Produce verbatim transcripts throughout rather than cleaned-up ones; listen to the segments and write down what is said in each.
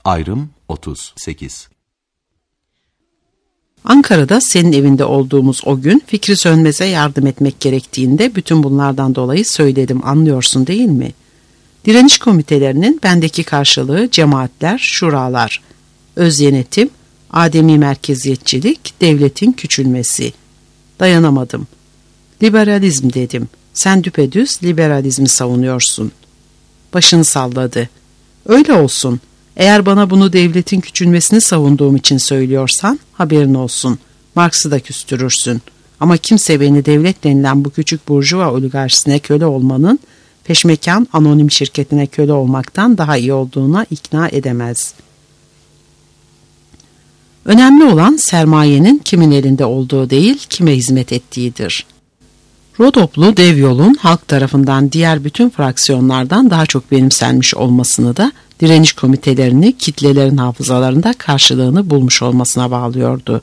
Ayrım otuz sekiz. Ankara'da senin evinde olduğumuz o gün Fikri Sönmez'e yardım etmek gerektiğinde bütün bunlardan dolayı söyledim, anlıyorsun değil mi? Direniş komitelerinin bendeki karşılığı cemaatler, şuralar, öz yönetim, ademi merkeziyetçilik, devletin küçülmesi. Dayanamadım. Liberalizm dedim. Sen düpedüz liberalizmi savunuyorsun. Başını salladı. Öyle olsun. Eğer bana bunu devletin küçülmesini savunduğum için söylüyorsan haberin olsun. Marx'ı da küstürürsün. Ama kimse beni devlet denilen bu küçük burjuva oligarşisine köle olmanın peşmekan anonim şirketine köle olmaktan daha iyi olduğuna ikna edemez. Önemli olan sermayenin kimin elinde olduğu değil, kime hizmet ettiğidir. Rodoplu dev yolun halk tarafından diğer bütün fraksiyonlardan daha çok benimsenmiş olmasını da direniş komitelerini kitlelerin hafızalarında karşılığını bulmuş olmasına bağlıyordu.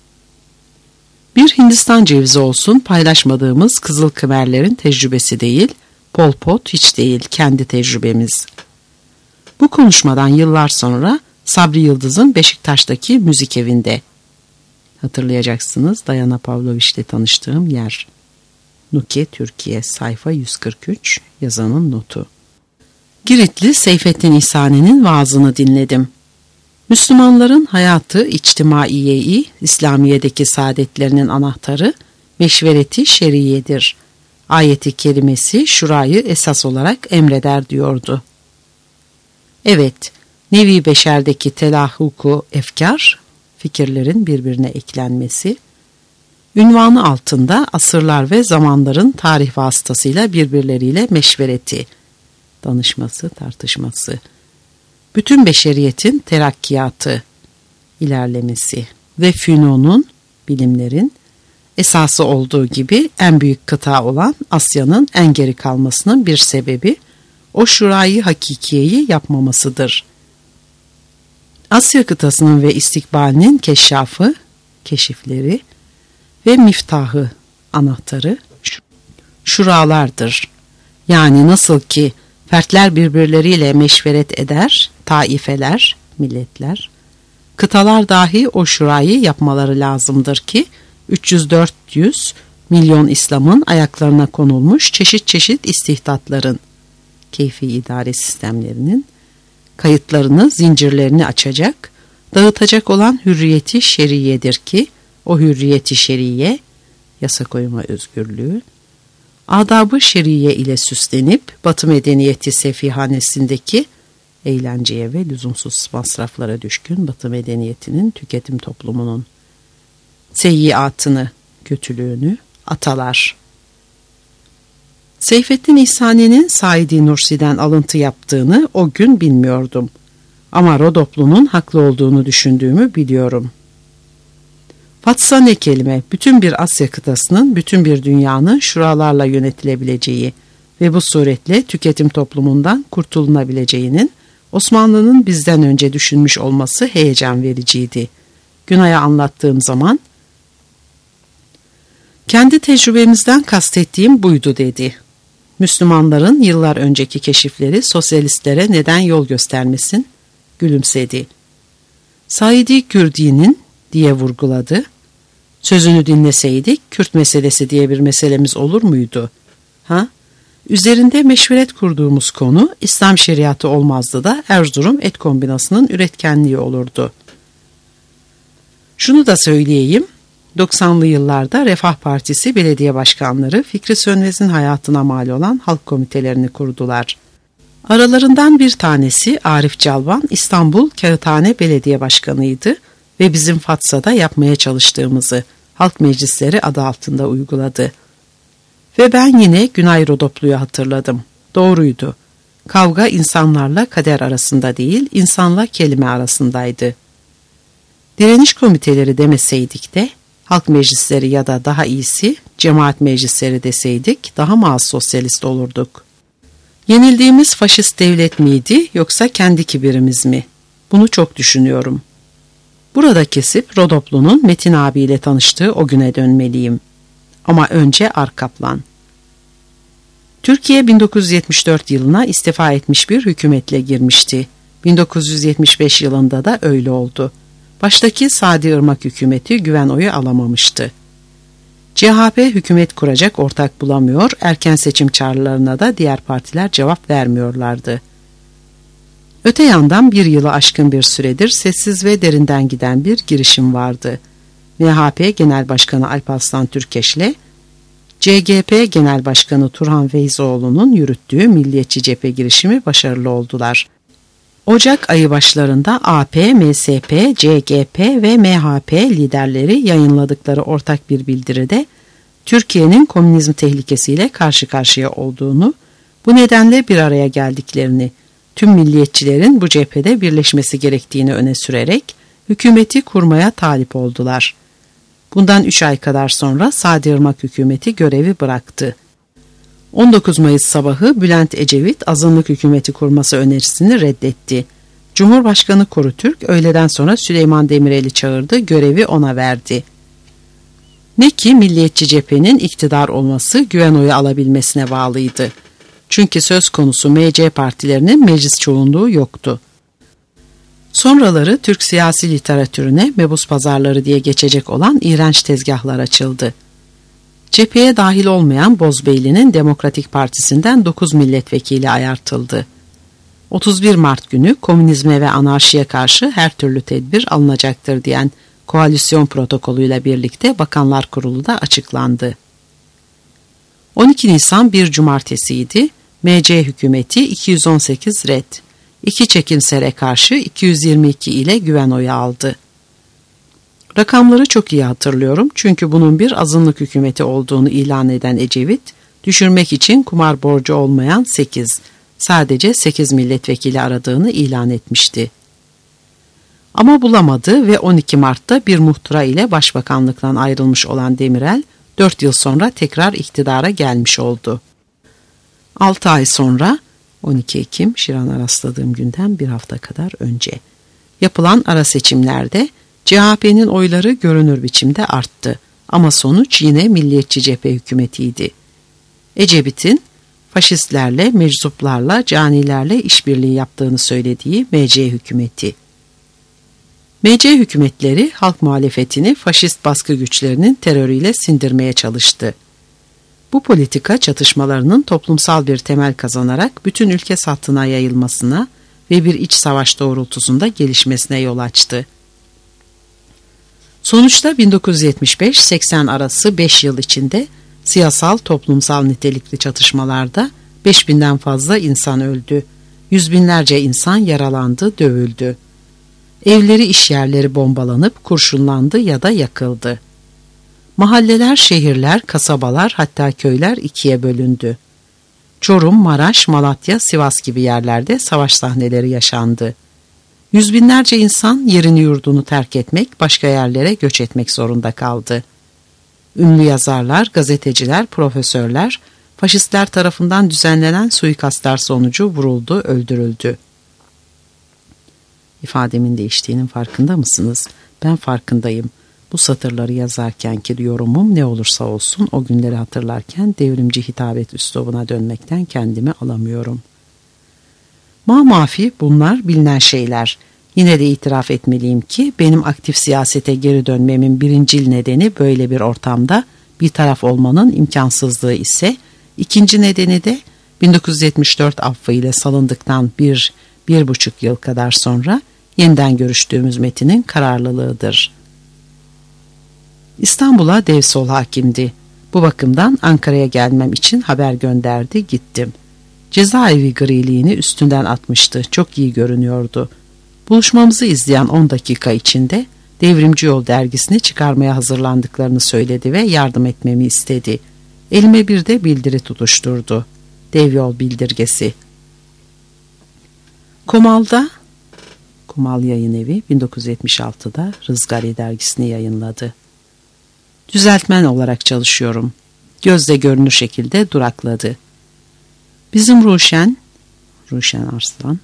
Bir Hindistan cevizi olsun paylaşmadığımız Kızıl Kımerlerin tecrübesi değil, Pol Pot hiç değil, kendi tecrübemiz. Bu konuşmadan yıllar sonra Sabri Yıldız'ın Beşiktaş'taki müzik evinde, hatırlayacaksınız, Dayana Pavloviç'le tanıştığım yer. Nuke Türkiye, sayfa yüz kırk üç, yazanın notu. Giritli Seyfettin İhsani'nin vaazını dinledim. Müslümanların hayatı içtimaiye-i İslamiye'deki saadetlerinin anahtarı meşvereti şeriyedir. Ayeti kerimesi şurayı esas olarak emreder diyordu. Evet, nevi beşerdeki telahuku efkar, fikirlerin birbirine eklenmesi, ünvanı altında asırlar ve zamanların tarih vasıtasıyla birbirleriyle meşvereti, danışması, tartışması, bütün beşeriyetin terakkiyatı, ilerlemesi ve fünunun, bilimlerin, esası olduğu gibi en büyük kıta olan Asya'nın en geri kalmasının bir sebebi, o şurayı hakikiyeyi yapmamasıdır. Asya kıtasının ve istikbalinin keşşafı, keşifleri ve miftahı, anahtarı şuralardır. Yani nasıl ki fertler birbirleriyle meşveret eder, taifeler, milletler, kıtalar dahi o şurayı yapmaları lazımdır ki üç yüz dört yüz milyon İslam'ın ayaklarına konulmuş çeşit çeşit istihdatların, keyfi idare sistemlerinin kayıtlarını, zincirlerini açacak, dağıtacak olan hürriyeti şeriyedir ki o hürriyeti şeriye, yasa koyma özgürlüğü, adab-ı şeriye ile süslenip Batı medeniyeti sefihanesindeki eğlenceye ve lüzumsuz masraflara düşkün Batı medeniyetinin tüketim toplumunun seyyiatını, kötülüğünü atalar. Seyfettin İhsani'nin Said Nursi'den alıntı yaptığını o gün bilmiyordum. Ama Rodoplu'nun haklı olduğunu düşündüğümü biliyorum. Fatsa ne kelime, bütün bir Asya kıtasının, bütün bir dünyanın şuralarla yönetilebileceği ve bu suretle tüketim toplumundan kurtulunabileceğinin Osmanlı'nın bizden önce düşünmüş olması heyecan vericiydi. Günay'a anlattığım zaman, kendi tecrübemizden kastettiğim buydu dedi. Müslümanların yıllar önceki keşifleri sosyalistlere neden yol göstermesin? Gülümsedi. Said Kürdi'nin diye vurguladı. Sözünü dinleseydik Kürt meselesi diye bir meselemiz olur muydu? Ha? Üzerinde meşveret kurduğumuz konu İslam şeriatı olmazdı da Erzurum et kombinasının üretkenliği olurdu. Şunu da söyleyeyim. doksanlı yıllarda Refah Partisi belediye başkanları Fikri Sönmez'in hayatına mal olan halk komitelerini kurdular. Aralarından bir tanesi Arif Calvan İstanbul Kağıthane Belediye Başkanıydı ve bizim Fatsa'da yapmaya çalıştığımızı halk meclisleri adı altında uyguladı. Ve ben yine Günay Rodoplu'yu hatırladım. Doğruydu. Kavga insanlarla kader arasında değil, insanla kelime arasındaydı. Direniş komiteleri demeseydik de, halk meclisleri ya da daha iyisi cemaat meclisleri deseydik daha mı az sosyalist olurduk? Yenildiğimiz faşist devlet miydi yoksa kendi kibirimiz mi? Bunu çok düşünüyorum. Burada kesip Rodoplu'nun Metin abiyle tanıştığı o güne dönmeliyim. Ama önce Arkaplan. Türkiye bin dokuz yüz yetmiş dört yılına istifa etmiş bir hükümetle girmişti. bin dokuz yüz yetmiş beş yılında da öyle oldu. Baştaki Sadi Irmak hükümeti güven oyu alamamıştı. C H P hükümet kuracak ortak bulamıyor, erken seçim çağrılarına da diğer partiler cevap vermiyorlardı. Öte yandan bir yılı aşkın bir süredir sessiz ve derinden giden bir girişim vardı. M H P Genel Başkanı Alparslan Türkeş'le C G P Genel Başkanı Turhan Feyzoğlu'nun yürüttüğü Milliyetçi Cephe girişimi başarılı oldular. Ocak ayı başlarında A P, M S P, C G P ve M H P liderleri yayınladıkları ortak bir bildiride Türkiye'nin komünizm tehlikesiyle karşı karşıya olduğunu, bu nedenle bir araya geldiklerini, tüm milliyetçilerin bu cephede birleşmesi gerektiğini öne sürerek hükümeti kurmaya talip oldular. Bundan üç ay kadar sonra Sadi Irmak hükümeti görevi bıraktı. on dokuz Mayıs sabahı Bülent Ecevit azınlık hükümeti kurması önerisini reddetti. Cumhurbaşkanı Korutürk öğleden sonra Süleyman Demirel'i çağırdı, görevi ona verdi. Ne ki Milliyetçi Cephe'nin iktidar olması güven oyu alabilmesine bağlıydı. Çünkü söz konusu M C partilerinin meclis çoğunluğu yoktu. Sonraları Türk siyasi literatürüne mebus pazarları diye geçecek olan iğrenç tezgahlar açıldı. Cepheye dahil olmayan Bozbeyli'nin Demokratik Partisi'nden dokuz milletvekili ayartıldı. otuz bir Mart günü komünizme ve anarşiye karşı her türlü tedbir alınacaktır diyen koalisyon protokolüyle birlikte Bakanlar Kurulu da açıklandı. on iki Nisan bir cumartesiydi. M C hükümeti iki yüz on sekiz red, iki çekimsere karşı iki yüz yirmi iki ile güven oyu aldı. Rakamları çok iyi hatırlıyorum çünkü bunun bir azınlık hükümeti olduğunu ilan eden Ecevit, düşürmek için kumar borcu olmayan sekiz, sadece sekiz milletvekili aradığını ilan etmişti. Ama bulamadı ve on iki Mart'ta bir muhtıra ile başbakanlıktan ayrılmış olan Demirel, dört yıl sonra tekrar iktidara gelmiş oldu. altı ay sonra, on iki Ekim, Şiran'a rastladığım günden bir hafta kadar önce, yapılan ara seçimlerde C H P'nin oyları görünür biçimde arttı ama sonuç yine Milliyetçi Cephe hükümetiydi. Ecevit'in faşistlerle, meczuplarla, canilerle işbirliği yaptığını söylediği M C hükümeti. M C hükümetleri halk muhalefetini faşist baskı güçlerinin terörüyle sindirmeye çalıştı. Bu politika çatışmalarının toplumsal bir temel kazanarak bütün ülke sattına yayılmasına ve bir iç savaş doğrultusunda gelişmesine yol açtı. Sonuçta bin dokuz yüz yetmiş beş seksen arası beş yıl içinde siyasal toplumsal nitelikli çatışmalarda beş binden fazla insan öldü, yüz binlerce insan yaralandı, dövüldü. Evleri, işyerleri bombalanıp kurşunlandı ya da yakıldı. Mahalleler, şehirler, kasabalar hatta köyler ikiye bölündü. Çorum, Maraş, Malatya, Sivas gibi yerlerde savaş sahneleri yaşandı. Yüz binlerce insan yerini yurdunu terk etmek, başka yerlere göç etmek zorunda kaldı. Ünlü yazarlar, gazeteciler, profesörler, faşistler tarafından düzenlenen suikastlar sonucu vuruldu, öldürüldü. İfademin değiştiğinin farkında mısınız? Ben farkındayım. Bu satırları yazarkenki yorumum ne olursa olsun o günleri hatırlarken devrimci hitabet üslubuna dönmekten kendimi alamıyorum. Ma-mafi bunlar bilinen şeyler. Yine de itiraf etmeliyim ki benim aktif siyasete geri dönmemin birincil nedeni böyle bir ortamda bir taraf olmanın imkansızlığı ise, ikinci nedeni de bin dokuz yüz yetmiş dört affı ile salındıktan bir, bir buçuk yıl kadar sonra yeniden görüştüğümüz Metin'in kararlılığıdır. İstanbul'a dev sol hakimdi. Bu bakımdan Ankara'ya gelmem için haber gönderdi, gittim. Cezaevi griliğini üstünden atmıştı, çok iyi görünüyordu. Buluşmamızı izleyen on dakika içinde Devrimci Yol dergisini çıkarmaya hazırlandıklarını söyledi ve yardım etmemi istedi. Elime bir de bildiri tutuşturdu. Dev Yol bildirgesi. Komal'da, Komal Yayın Evi bin dokuz yüz yetmiş altıda Rızgari dergisini yayınladı. Düzeltmen olarak çalışıyorum. Gözle görünür şekilde durakladı. Bizim Ruşen, Ruşen Arslan,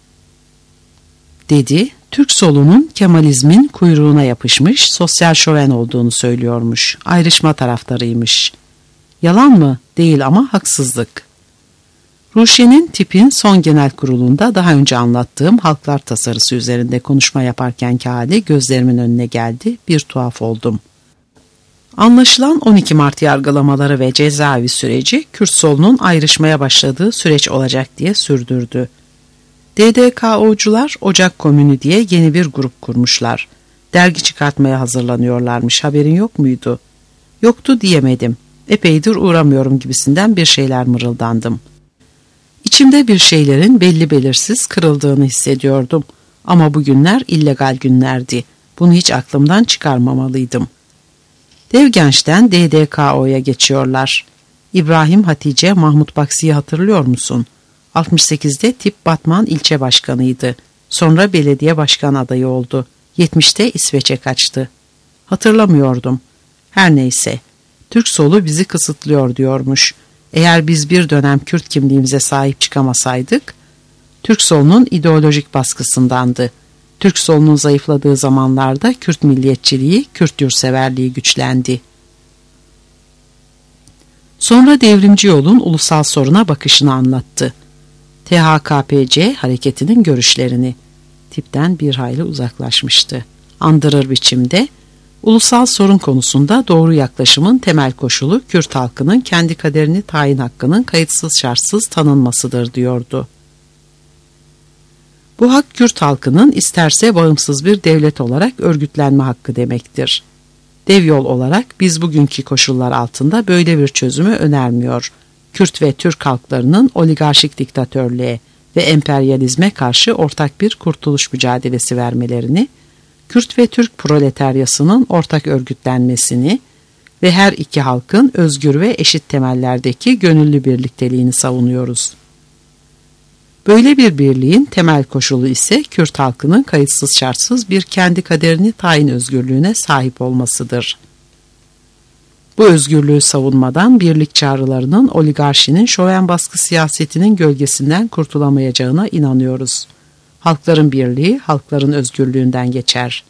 dedi, Türk solunun Kemalizmin kuyruğuna yapışmış, sosyal şoven olduğunu söylüyormuş, ayrışma taraftarıymış. Yalan mı? Değil ama haksızlık. Ruşen'in tipin son genel kurulunda daha önce anlattığım halklar tasarısı üzerinde konuşma yaparkenki hali gözlerimin önüne geldi, bir tuhaf oldum. Anlaşılan on iki Mart yargılamaları ve cezaevi süreci Kürt solunun ayrışmaya başladığı süreç olacak diye sürdürdü. D D K O'cular Ocak Komünü diye yeni bir grup kurmuşlar. Dergi çıkartmaya hazırlanıyorlarmış, haberin yok muydu? Yoktu diyemedim. Epeydir uğramıyorum gibisinden bir şeyler mırıldandım. İçimde bir şeylerin belli belirsiz kırıldığını hissediyordum. Ama bu günler illegal günlerdi. Bunu hiç aklımdan çıkarmamalıydım. Devgenç'ten D D K O'ya geçiyorlar. İbrahim Hatice Mahmut Baksi'yi hatırlıyor musun? altmış sekizde Tip Batman ilçe başkanıydı. Sonra belediye başkan adayı oldu. yetmişte İsveç'e kaçtı. Hatırlamıyordum. Her neyse. Türk solu bizi kısıtlıyor diyormuş. Eğer biz bir dönem Kürt kimliğimize sahip çıkamasaydık, Türk solunun ideolojik baskısındandı. Türk solunun zayıfladığı zamanlarda Kürt milliyetçiliği, Kürt yurtseverliği güçlendi. Sonra devrimci yolun ulusal soruna bakışını anlattı. T H K P C hareketinin görüşlerini. Tipten bir hayli uzaklaşmıştı. Andırır biçimde, ulusal sorun konusunda doğru yaklaşımın temel koşulu Kürt halkının kendi kaderini tayin hakkının kayıtsız şartsız tanınmasıdır diyordu. Bu hak Kürt halkının isterse bağımsız bir devlet olarak örgütlenme hakkı demektir. Dev yol olarak biz bugünkü koşullar altında böyle bir çözümü önermiyor. Kürt ve Türk halklarının oligarşik diktatörlüğe ve emperyalizme karşı ortak bir kurtuluş mücadelesi vermelerini, Kürt ve Türk proletaryasının ortak örgütlenmesini ve her iki halkın özgür ve eşit temellerdeki gönüllü birlikteliğini savunuyoruz. Böyle bir birliğin temel koşulu ise Kürt halkının kayıtsız şartsız bir kendi kaderini tayin özgürlüğüne sahip olmasıdır. Bu özgürlüğü savunmadan birlik çağrılarının oligarşinin şöven baskı siyasetinin gölgesinden kurtulamayacağına inanıyoruz. Halkların birliği, halkların özgürlüğünden geçer.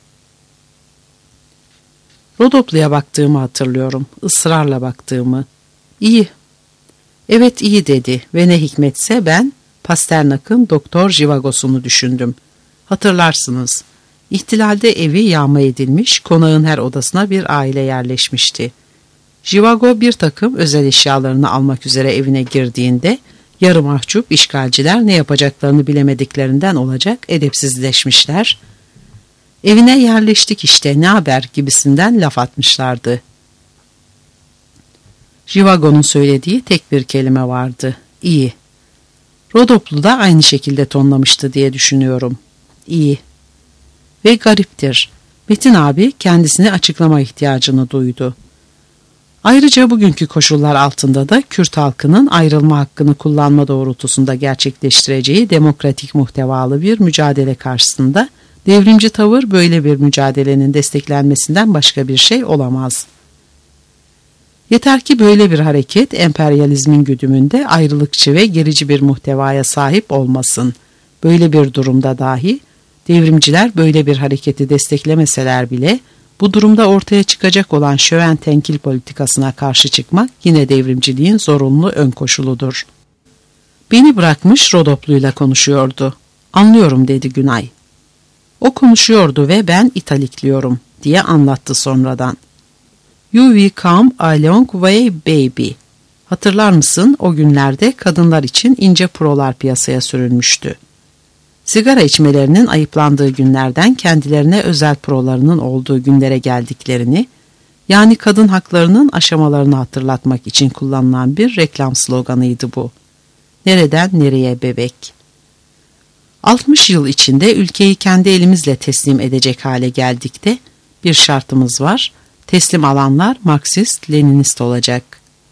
Rodoplu'ya baktığımı hatırlıyorum, ısrarla baktığımı. İyi, evet iyi dedi ve ne hikmetse ben Pasternak'ın Doktor Jivagos'unu düşündüm. Hatırlarsınız, ihtilalde evi yağma edilmiş, konağın her odasına bir aile yerleşmişti. Jivago bir takım özel eşyalarını almak üzere evine girdiğinde, yarı mahcup işgalciler ne yapacaklarını bilemediklerinden olacak edepsizleşmişler. Evine yerleştik işte ne haber gibisinden laf atmışlardı. Jivago'nun söylediği tek bir kelime vardı. İyi. Rodoplu da aynı şekilde tonlamıştı diye düşünüyorum. İyi. Ve gariptir. Metin abi kendisini açıklama ihtiyacını duydu. Ayrıca bugünkü koşullar altında da Kürt halkının ayrılma hakkını kullanma doğrultusunda gerçekleştireceği demokratik muhtevalı bir mücadele karşısında devrimci tavır böyle bir mücadelenin desteklenmesinden başka bir şey olamaz. Yeter ki böyle bir hareket emperyalizmin güdümünde ayrılıkçı ve gerici bir muhtevaya sahip olmasın. Böyle bir durumda dahi devrimciler böyle bir hareketi desteklemeseler bile bu durumda ortaya çıkacak olan şöven tenkil politikasına karşı çıkmak yine devrimciliğin zorunlu ön koşuludur. Beni bırakmış Rodoplu'yla konuşuyordu. Anlıyorum dedi Günay. O konuşuyordu ve ben italikliyorum diye anlattı sonradan. You will come a long way baby. Hatırlar mısın o günlerde kadınlar için ince prolar piyasaya sürülmüştü. Sigara içmelerinin ayıplandığı günlerden kendilerine özel prolarının olduğu günlere geldiklerini, yani kadın haklarının aşamalarını hatırlatmak için kullanılan bir reklam sloganıydı bu. Nereden nereye bebek? altmış yıl içinde ülkeyi kendi elimizle teslim edecek hale geldik de bir şartımız var. Teslim alanlar Marksist, Leninist olacak.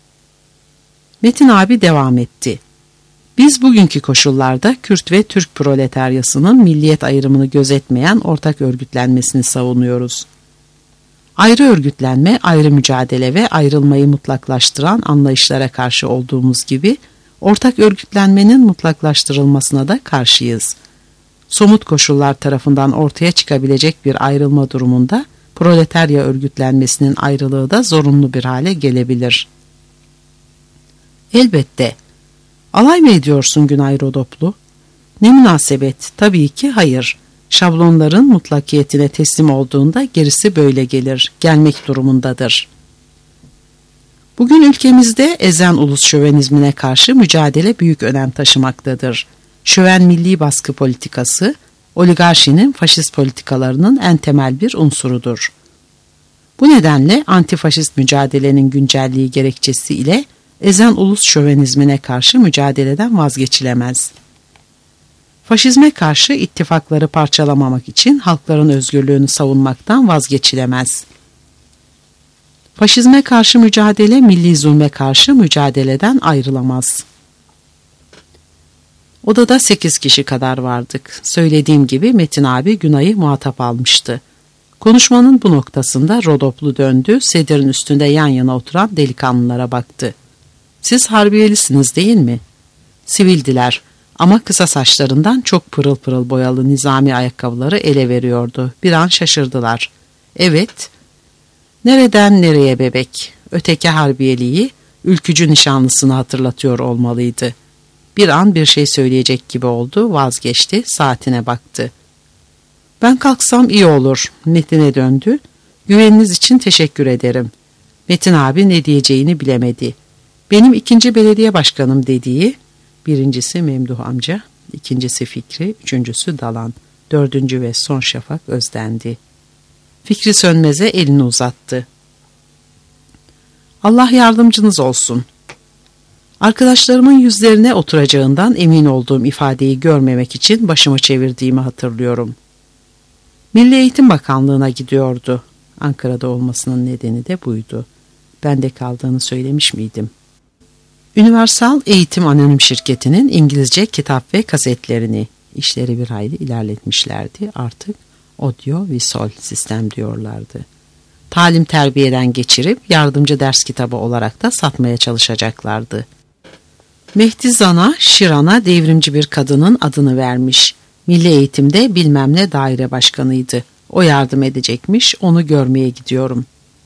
Metin abi devam etti. Biz bugünkü koşullarda Kürt ve Türk proletaryasının milliyet ayrımını gözetmeyen ortak örgütlenmesini savunuyoruz. Ayrı örgütlenme, ayrı mücadele ve ayrılmayı mutlaklaştıran anlayışlara karşı olduğumuz gibi ortak örgütlenmenin mutlaklaştırılmasına da karşıyız. Somut koşullar tarafından ortaya çıkabilecek bir ayrılma durumunda proletarya örgütlenmesinin ayrılığı da zorunlu bir hale gelebilir. Elbette. Alay mı ediyorsun Günay Rodoplu? Ne münasebet, tabii ki hayır. Şablonların mutlakiyetine teslim olduğunda gerisi böyle gelir, gelmek durumundadır. Bugün ülkemizde ezen ulus şövenizmine karşı mücadele büyük önem taşımaktadır. Şöven milli baskı politikası, oligarşinin faşist politikalarının en temel bir unsurudur. Bu nedenle antifaşist mücadelenin güncelliği gerekçesi ile ezen ulus şövenizmine karşı mücadeleden vazgeçilemez. Faşizme karşı ittifakları parçalamamak için halkların özgürlüğünü savunmaktan vazgeçilemez. Faşizme karşı mücadele milli zulme karşı mücadeleden ayrılamaz. Odada sekiz kişi kadar vardık. Söylediğim gibi Metin abi Günay'ı muhatap almıştı. Konuşmanın bu noktasında Rodoplu döndü, sedirin üstünde yan yana oturan delikanlılara baktı. Siz harbiyelisiniz değil mi? Sivildiler ama kısa saçlarından çok pırıl pırıl boyalı nizami ayakkabıları ele veriyordu. Bir an şaşırdılar. Evet. Nereden nereye bebek? Öteki harbiyeliği, ülkücü nişanlısını hatırlatıyor olmalıydı. Bir an bir şey söyleyecek gibi oldu, vazgeçti, saatine baktı. Ben kalksam iyi olur. Metin'e döndü. Güveniniz için teşekkür ederim. Metin abi ne diyeceğini bilemedi. Benim ikinci belediye başkanım dediği, birincisi Memduh amca, ikincisi Fikri, üçüncüsü Dalan, dördüncü ve son şafak Özdendi. Fikri Sönmez'e elini uzattı. Allah yardımcınız olsun. Arkadaşlarımın yüzlerine oturacağından emin olduğum ifadeyi görmemek için başımı çevirdiğimi hatırlıyorum. Milli Eğitim Bakanlığı'na gidiyordu. Ankara'da olmasının nedeni de buydu. Bende kaldığını söylemiş miydim? Universal Eğitim Anonim Şirketi'nin İngilizce kitap ve kasetlerini, işleri bir hayli ilerletmişlerdi. Artık audio-visual sistem diyorlardı. Talim terbiyeden geçirip yardımcı ders kitabı olarak da satmaya çalışacaklardı. Mehdi Zan'a, Şiran'a devrimci bir kadının adını vermiş. Milli Eğitim'de bilmem ne daire başkanıydı. O yardım edecekmiş, onu görmeye gidiyorum.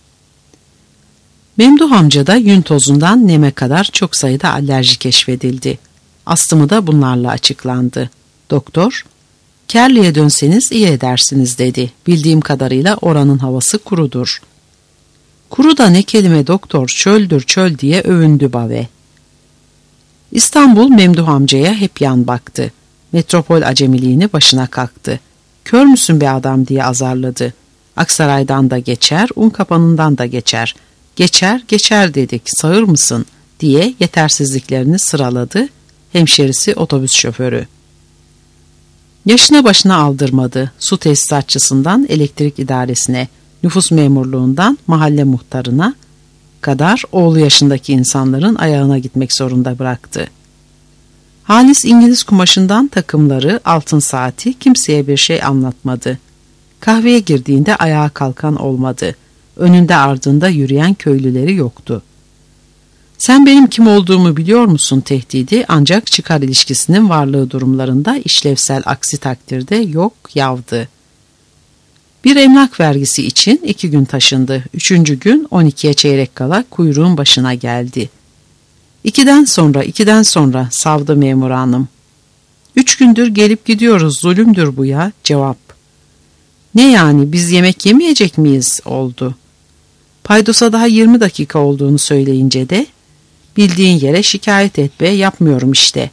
Memduh amcada yün tozundan neme kadar çok sayıda alerji keşfedildi. Astımı da bunlarla açıklandı. Doktor, Kerli'ye dönseniz iyi edersiniz dedi. Bildiğim kadarıyla oranın havası kurudur. Kuru da ne kelime doktor, çöldür çöl diye övündü Bave. İstanbul Memduh amcaya hep yan baktı. Metropol acemiliğini başına kalktı. Kör müsün be adam diye azarladı. Aksaray'dan da geçer, Unkapanı'ndan da geçer. Geçer, geçer dedik, sağır mısın diye yetersizliklerini sıraladı. Hemşerisi otobüs şoförü. Yaşına başına aldırmadı. Su tesisatçısından elektrik idaresine, nüfus memurluğundan mahalle muhtarına kadar oğlu yaşındaki insanların ayağına gitmek zorunda bıraktı. Halis İngiliz kumaşından takımları, altın saati kimseye bir şey anlatmadı. Kahveye girdiğinde ayağa kalkan olmadı. Önünde ardında yürüyen köylüleri yoktu. Sen benim kim olduğumu biliyor musun tehdidi ancak çıkar ilişkisinin varlığı durumlarında işlevsel, aksi takdirde yok yavdı. Bir emlak vergisi için iki gün taşındı. Üçüncü gün on ikiye çeyrek kala kuyruğun başına geldi. İkiden sonra, ikiden sonra savdı memur hanım. Üç gündür gelip gidiyoruz, zulümdür bu ya. Cevap. Ne yani, biz yemek yemeyecek miyiz oldu. Paydosa daha yirmi dakika olduğunu söyleyince de bildiğin yere şikayet et be, yapmıyorum işte.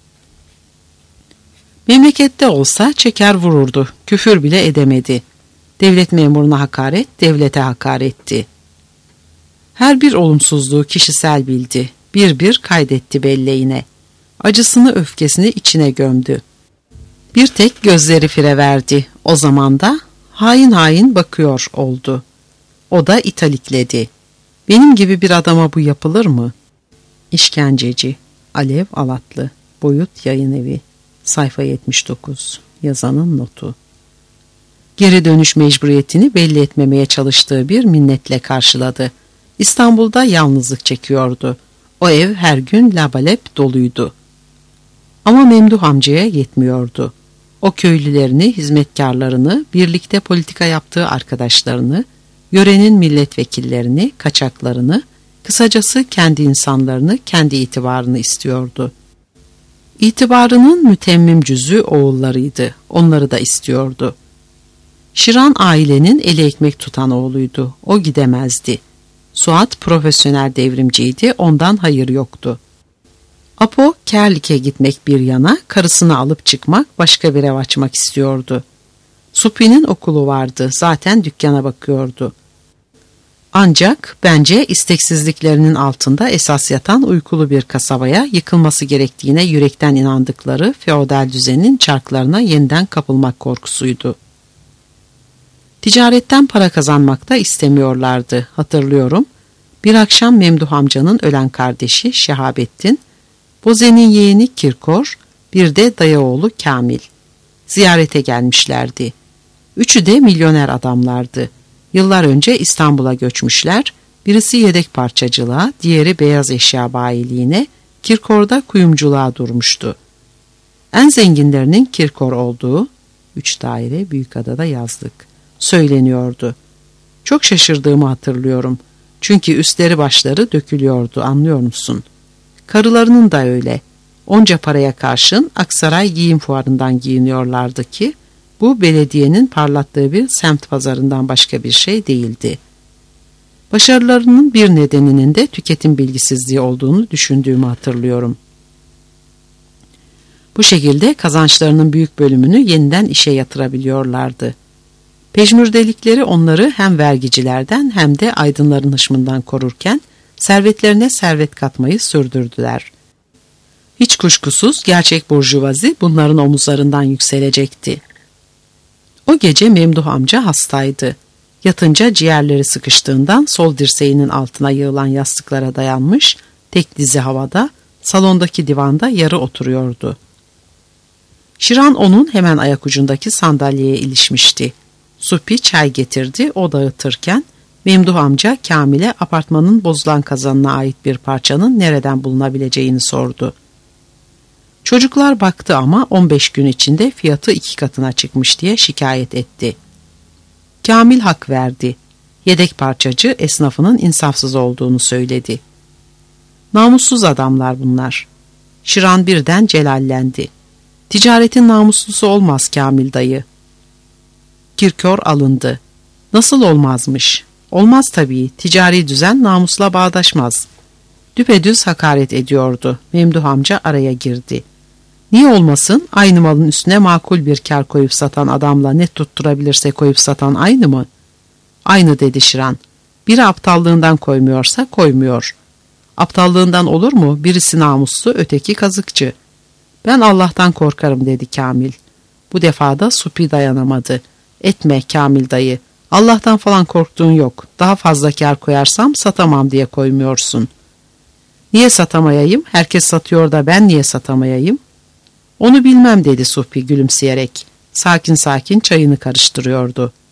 Memlekette olsa çeker vururdu, küfür bile edemedi. Devlet memuruna hakaret, devlete hakaretti. Her bir olumsuzluğu kişisel bildi, bir bir kaydetti belleğine. Acısını, öfkesini içine gömdü. Bir tek gözleri fire verdi, o zaman da hain hain bakıyor oldu. O da italikledi. Benim gibi bir adama bu yapılır mı? İşkenceci, Alev Alatlı, Boyut Yayın Evi, sayfa yetmiş dokuz, yazanın notu. Geri dönüş mecburiyetini belli etmemeye çalıştığı bir minnetle karşıladı. İstanbul'da yalnızlık çekiyordu. O ev her gün labalep doluydu. Ama Memduh amcaya yetmiyordu. O köylülerini, hizmetkarlarını, birlikte politika yaptığı arkadaşlarını, yörenin milletvekillerini, kaçaklarını, kısacası kendi insanlarını, kendi itibarını istiyordu. İtibarının mütemmim cüzü oğullarıydı. Onları da istiyordu. Şiran ailenin eli ekmek tutan oğluydu. O gidemezdi. Suat profesyonel devrimciydi. Ondan hayır yoktu. Apo Kerlik'e gitmek bir yana, karısını alıp çıkmak, başka bir ev açmak istiyordu. Supi'nin okulu vardı. Zaten dükkana bakıyordu. Ancak bence isteksizliklerinin altında esas yatan uykulu bir kasabaya yıkılması gerektiğine yürekten inandıkları feodal düzenin çarklarına yeniden kapılmak korkusuydu. Ticaretten para kazanmak da istemiyorlardı. Hatırlıyorum. Bir akşam Memduh amcanın ölen kardeşi Şehabettin, Boze'nin yeğeni Kirkor, bir de dayıoğlu Kamil ziyarete gelmişlerdi. Üçü de milyoner adamlardı. Yıllar önce İstanbul'a göçmüşler. Birisi yedek parçacılığa, diğeri beyaz eşya bayiliğine, Kirkor'da kuyumculuğa durmuştu. En zenginlerinin Kirkor olduğu, üç daire Büyükada'da yazlık, söyleniyordu. Çok şaşırdığımı hatırlıyorum. Çünkü üstleri başları dökülüyordu, anlıyor musun? Karılarının da öyle. Onca paraya karşın Aksaray Giyim Fuarı'ndan giyiniyorlardı ki, bu belediyenin parlattığı bir semt pazarından başka bir şey değildi. Başarılarının bir nedeninin de tüketim bilgisizliği olduğunu düşündüğümü hatırlıyorum. Bu şekilde kazançlarının büyük bölümünü yeniden işe yatırabiliyorlardı. Pejmürdelikleri onları hem vergicilerden hem de aydınların hışmından korurken servetlerine servet katmayı sürdürdüler. Hiç kuşkusuz gerçek burjuvazi bunların omuzlarından yükselecekti. O gece Memduh amca hastaydı. Yatınca ciğerleri sıkıştığından sol dirseğinin altına yığılan yastıklara dayanmış, tek dizi havada, salondaki divanda yarı oturuyordu. Şiran onun hemen ayak ucundaki sandalyeye ilişmişti. Supi çay getirdi, o dağıtırken Memduh amca Kamil'e apartmanın bozulan kazanına ait bir parçanın nereden bulunabileceğini sordu. Çocuklar baktı ama on beş gün içinde fiyatı iki katına çıkmış diye şikayet etti. Kamil hak verdi. Yedek parçacı esnafının insafsız olduğunu söyledi. Namussuz adamlar bunlar. Şiran birden celallendi. Ticaretin namuslusu olmaz Kamil dayı. Kirkor alındı. Nasıl olmazmış? Olmaz tabii. Ticari düzen namusla bağdaşmaz. Düpedüz hakaret ediyordu. Memduh amca araya girdi. Niye olmasın? Aynı malın üstüne makul bir kar koyup satan adamla ne tutturabilirse koyup satan aynı mı? Aynı dedi Şiran. Biri aptallığından koymuyorsa koymuyor. Aptallığından olur mu? Birisi namuslu, öteki kazıkçı. Ben Allah'tan korkarım dedi Kamil. Bu defa da Supi dayanamadı. Etme Kamil dayı. Allah'tan falan korktuğun yok. Daha fazla kar koyarsam satamam diye koymuyorsun. Niye satamayayım? Herkes satıyor da ben niye satamayayım? Onu bilmem dedi Supi gülümseyerek. Sakin sakin çayını karıştırıyordu.